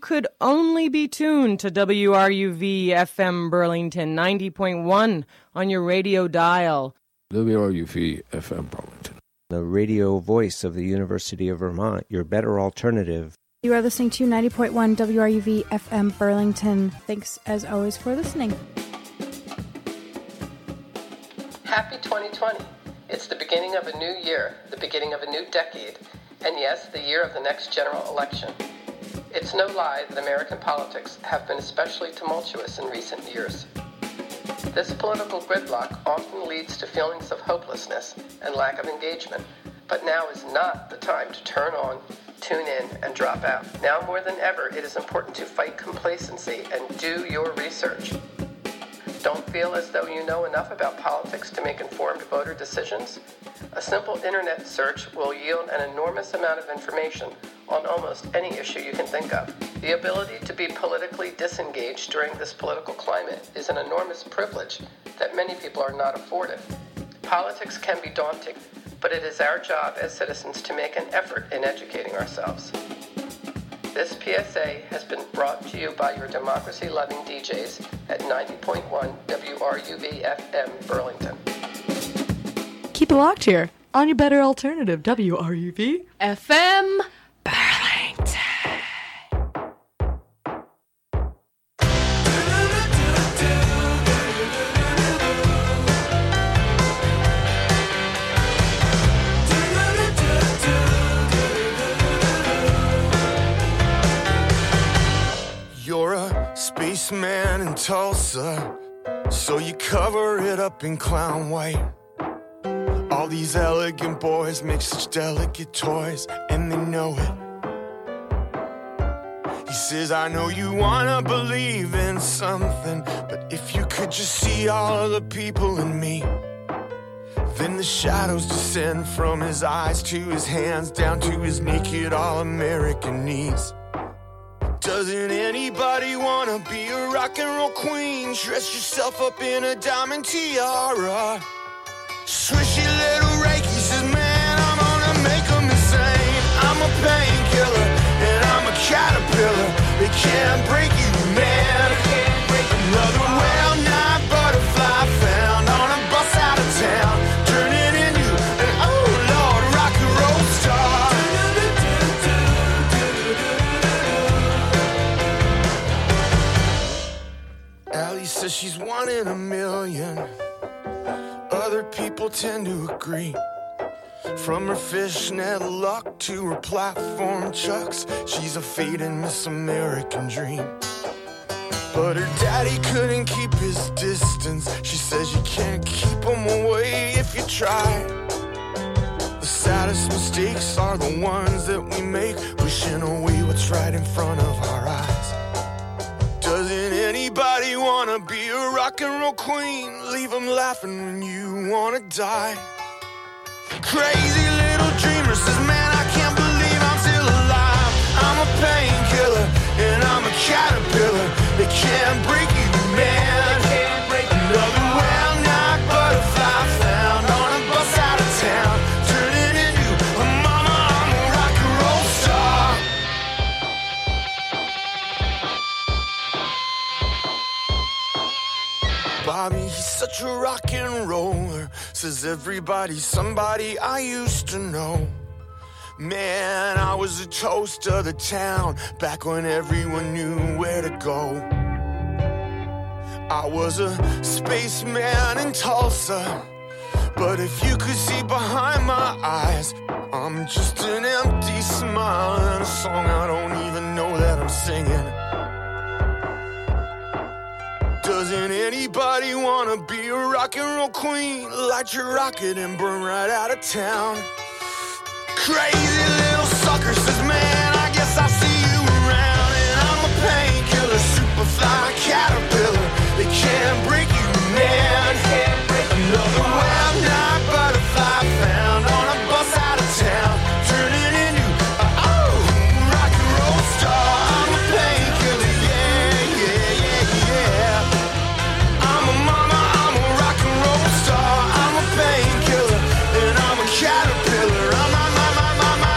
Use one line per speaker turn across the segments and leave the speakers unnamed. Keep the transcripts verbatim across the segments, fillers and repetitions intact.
could only be tuned to W R U V F M Burlington ninety point one on your radio dial.
W R U V F M Burlington,
the radio voice of the University of Vermont, your better alternative.
You are listening to ninety point one W R U V F M Burlington. Thanks, as always, for listening.
Happy twenty twenty. It's the beginning of a new year, the beginning of a new decade, and yes, the year of the next general election. It's no lie that American politics have been especially tumultuous in recent years. This political gridlock often leads to feelings of hopelessness and lack of engagement, but now is not the time to turn on, tune in, and drop out. Now more than ever, it is important to fight complacency and do your research. Don't feel as though you know enough about politics to make informed voter decisions? A simple internet search will yield an enormous amount of information on almost any issue you can think of. The ability to be politically disengaged during this political climate is an enormous privilege that many people are not afforded. Politics can be daunting, but it is our job as citizens to make an effort in educating ourselves. This P S A has been brought to you by your democracy-loving D Js at ninety point one W R U V F M Burlington.
Keep it locked here on your better alternative, W R U V F M Burlington.
You're a spaceman in Tulsa, so you cover it up in clown white. All these elegant boys make such delicate toys, and they know it. He says, I know you wanna believe in something, but if you could just see all of the people in me. Then the shadows descend from his eyes to his hands, down to his naked all-American knees. Doesn't anybody wanna be a rock and roll queen? Dress yourself up in a diamond tiara. Swishy little Reiki says, man, I'm gonna make them insane. I'm a painkiller, and I'm a caterpillar. They can't break you, man. Another well-known butterfly found on a bus out of town, turning into an oh Lord rock and roll star. Allie says she's one in a million. Other people tend to agree. From her fishnet luck to her platform chucks, she's a fading Miss American dream. But her daddy couldn't keep his distance. She says you can't keep him away if you try. The saddest mistakes are the ones that we make, wishing away what's right in front of our eyes. Doesn't anybody wanna be a rock and roll queen? Leave them laughing when you wanna die. Crazy little dreamer says, man, I can't believe I'm still alive. I'm a painkiller, and I'm a caterpillar. They can't break you, man. Another well-knocked butterfly found on a bus out of town, turning into a mama, I'm a rock and roll star. Bobby, he's such a rock and roller. Says everybody's somebody I used to know. Man, I was a toast of the town back when everyone knew where to go. I was a spaceman in Tulsa, but if you could see behind my eyes, I'm just an empty smile and a song I don't even know that I'm singing. Doesn't anybody wanna be a rock and roll queen? Light your rocket and burn right out of town. Crazy little sucker says, man, I guess I'll see you around. And I'm a painkiller, superfly caterpillar. They can't break you, man. Another well-knocked butterfly found on a bus out of town, turning into a oh, rock and roll star. I'm a painkiller, yeah, yeah, yeah, yeah. I'm a mama, I'm a rock and roll star. I'm a painkiller, and I'm a caterpillar. I'm my, my, my, my, my.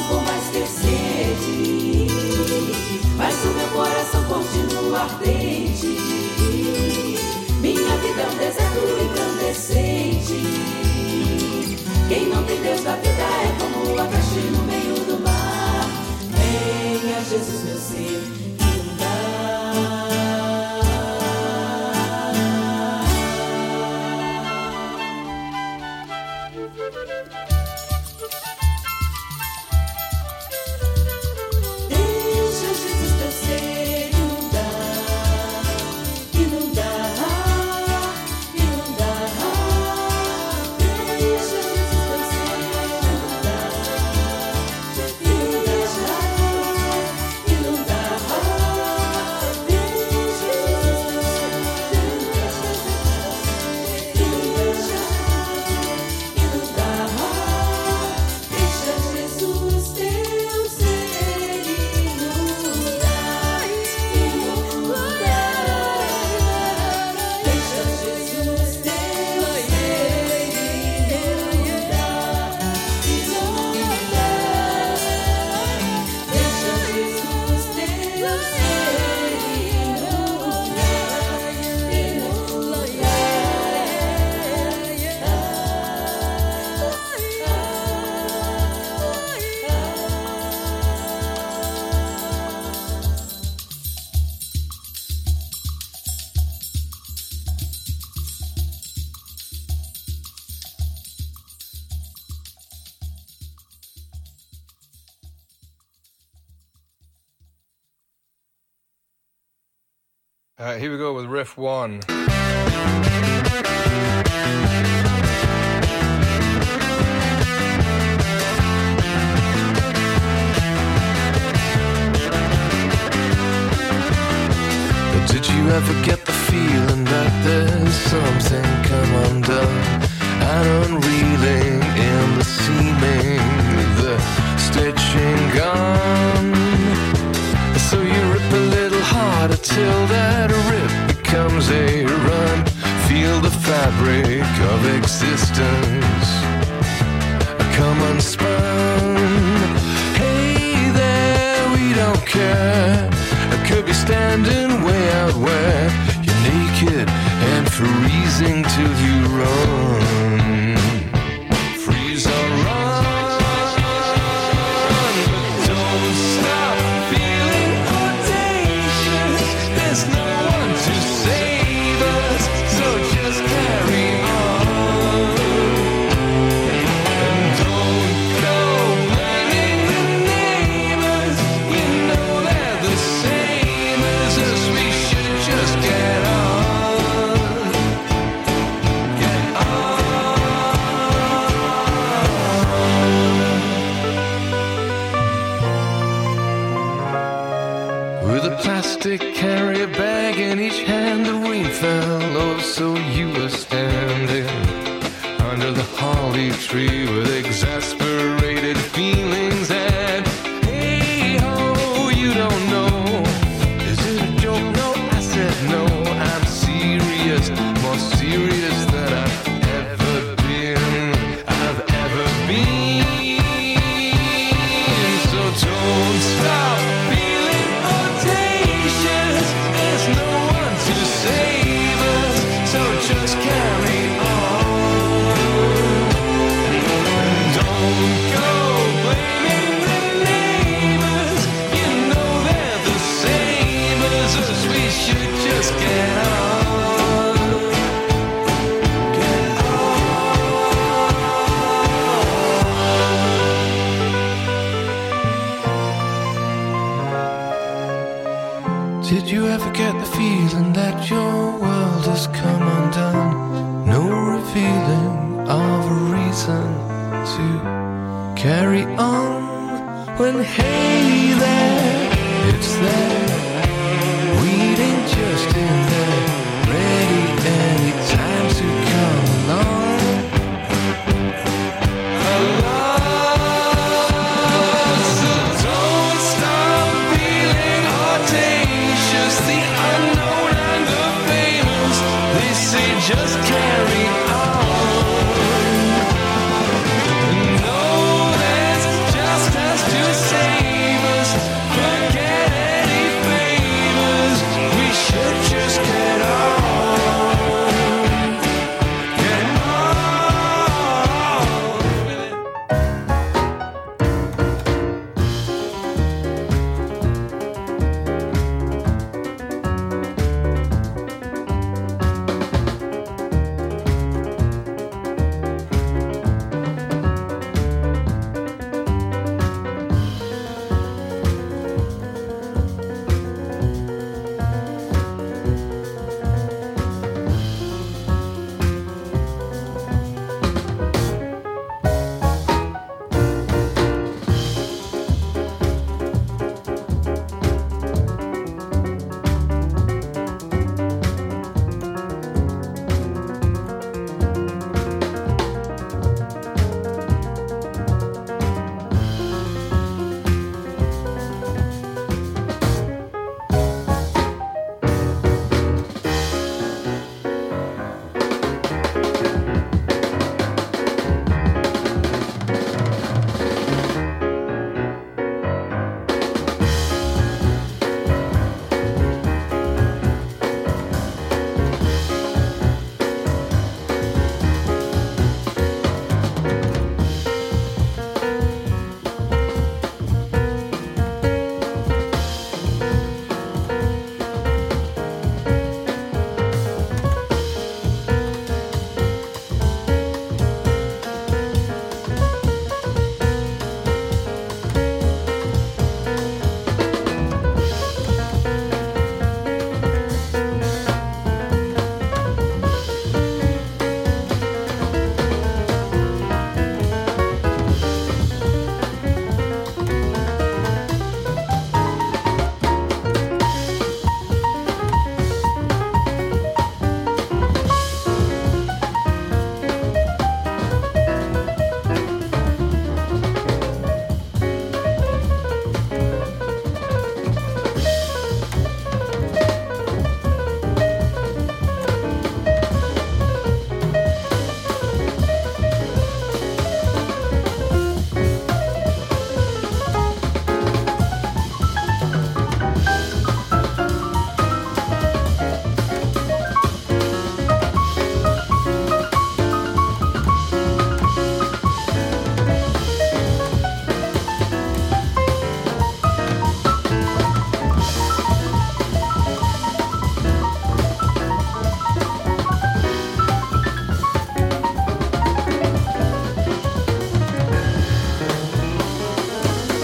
por mais que eu sede, mas o meu coração continua ardente. Minha vida é um deserto incandescente. Quem não tem Deus da vida é como o abacaxi no meio do mar. Venha Jesus, meu ser, inundar. Deixa Jesus, meu ser, inundar, inundar, inundar. Deixa Jesus, meu ser, inundar, inundar, inundar. Deixa Jesus, meu ser,
All right, here we go with riff one.
Did you ever get the feeling that there's something come undone and unreeling in the seaming, the stitching gone? So you rip a little harder till that rip becomes a run. Feel the fabric of existence come unspun. Hey there, we don't care. I could be standing way out where you're naked and freezing till you run. Freeze or run, but don't stop feeling audacious. There's no one to save us, so just carry on. And don't go blaming the neighbors. You know they're the same as us. We should just get on. Get on. With a plastic carrier bag in each hand, the rain fell, oh, so you were standing under the holly tree with exasperated feelings. And hey ho, you don't know, is it a joke? No, I said no, I'm serious, more serious than I've ever been, I've ever been. So don't stop feeling audacious. There's no one to save us, so just carry on. And don't go blaming the neighbors. You know they're the same as us. We should just get on. Get on. Did you ever get the feeling that your world has come undone? No revealing of a reason to carry on. When hey there, it's there, waiting just in there, ready any time to come along. Along. So don't stop feeling audacious. The unknown and the famous, they say just carry